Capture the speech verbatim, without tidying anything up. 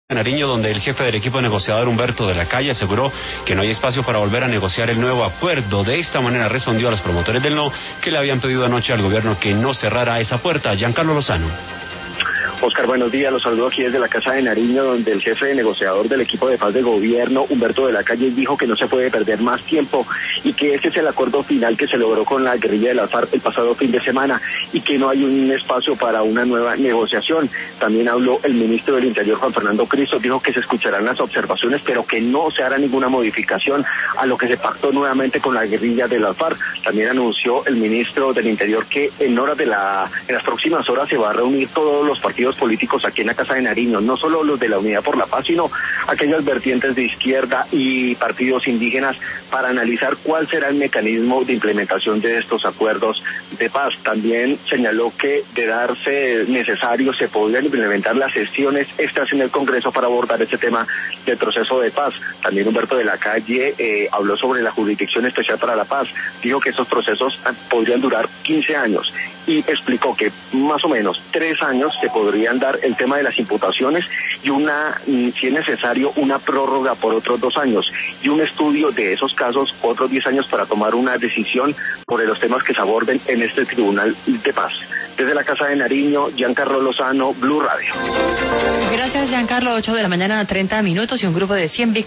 Nariño, donde el jefe del equipo negociador Humberto de la Calle aseguró que no hay espacio para volver a negociar el nuevo acuerdo. De esta manera respondió a los promotores del no, que le habían pedido anoche al gobierno que no cerrara esa puerta. Giancarlo Lozano. Oscar, buenos días, los saludo aquí desde la Casa de Nariño, donde el jefe negociador del equipo de paz de gobierno, Humberto de la Calle, dijo que no se puede perder más tiempo y que ese es el acuerdo final que se logró con la guerrilla de la FARC el pasado fin de semana y que no hay un espacio para una nueva negociación. También habló el ministro del Interior, Juan Fernando Cristo, dijo que se escucharán las observaciones, pero que no se hará ninguna modificación a lo que se pactó nuevamente con la guerrilla de la FARC. También anunció el ministro del Interior que en horas de la, en las próximas horas se va a reunir todos los partidos políticos aquí en la Casa de Nariño, no solo los de la Unidad por la Paz, sino aquellas vertientes de izquierda y partidos indígenas para analizar cuál será el mecanismo de implementación de estos acuerdos de paz. También señaló que de darse necesario se podrían implementar las sesiones extras en el Congreso para abordar este tema del proceso de paz. También Humberto de la Calle eh, habló sobre la Jurisdicción Especial para la Paz, dijo que estos procesos podrían durar quince años y explicó que más o menos tres años se podrían dar el tema de las imputaciones y una, si es necesario, una prórroga por otros dos años y un estudio de esos casos, otros diez años para tomar una decisión por los temas que se aborden en este Tribunal de Paz. Desde la Casa de Nariño, Giancarlo Lozano, Blue Radio. Gracias, Giancarlo. ocho de la mañana, treinta minutos y un grupo de cien víctimas